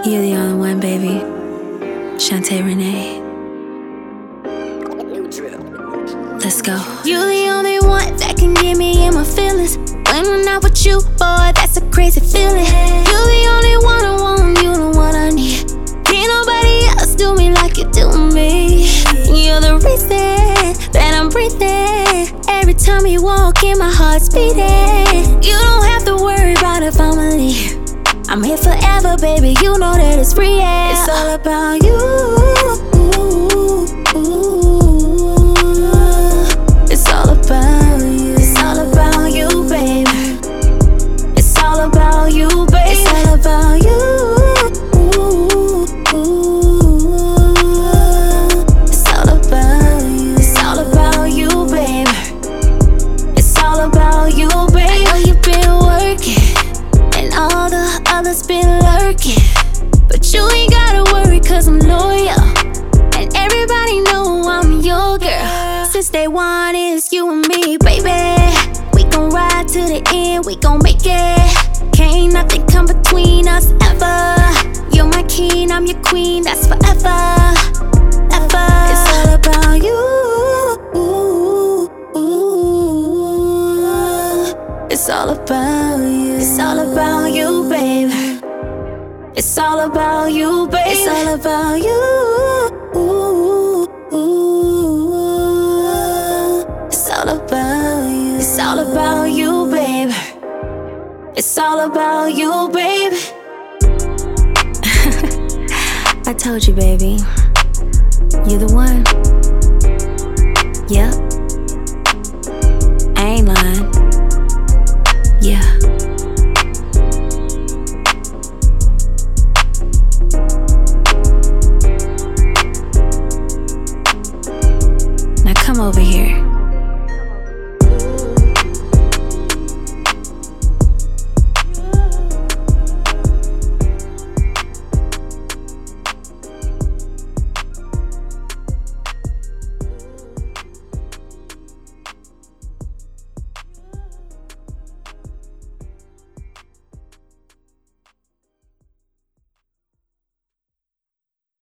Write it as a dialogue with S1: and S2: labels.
S1: You're the only one, baby. Shantae Renee. Let's go.
S2: You the only one that can get me in my feelings. When I'm not with you, boy, that's a crazy feeling. You the only one I want, you the one I need. Can't nobody else do me like you do me. You're the reason that I'm breathing. Every time you walk in, my heart's beating. You don't have to worry about if I'ma leave. I'm here forever, baby, you know that it's real. It's all about you. It's all about you. It's all about you, baby. It's all about you, baby. It's all about you. It's all about you. It's all about you, baby. It's all about you, baby. I know you've been working, and all the others been lurking, but you ain't gotta worry, cause I'm loyal, and everybody know I'm your girl. Since day one, it's you and me, baby. We gon' ride to the end, we gon' make it. Can't nothing come between us ever. You're my king, I'm your queen, that's forever, ever. It's all about you. It's all about you. It's all about you, baby. It's all about you, baby. It's all about you. It's all about you. It's all about you, baby. It's all about you, baby.
S1: I told you, baby. You're the one. Yep.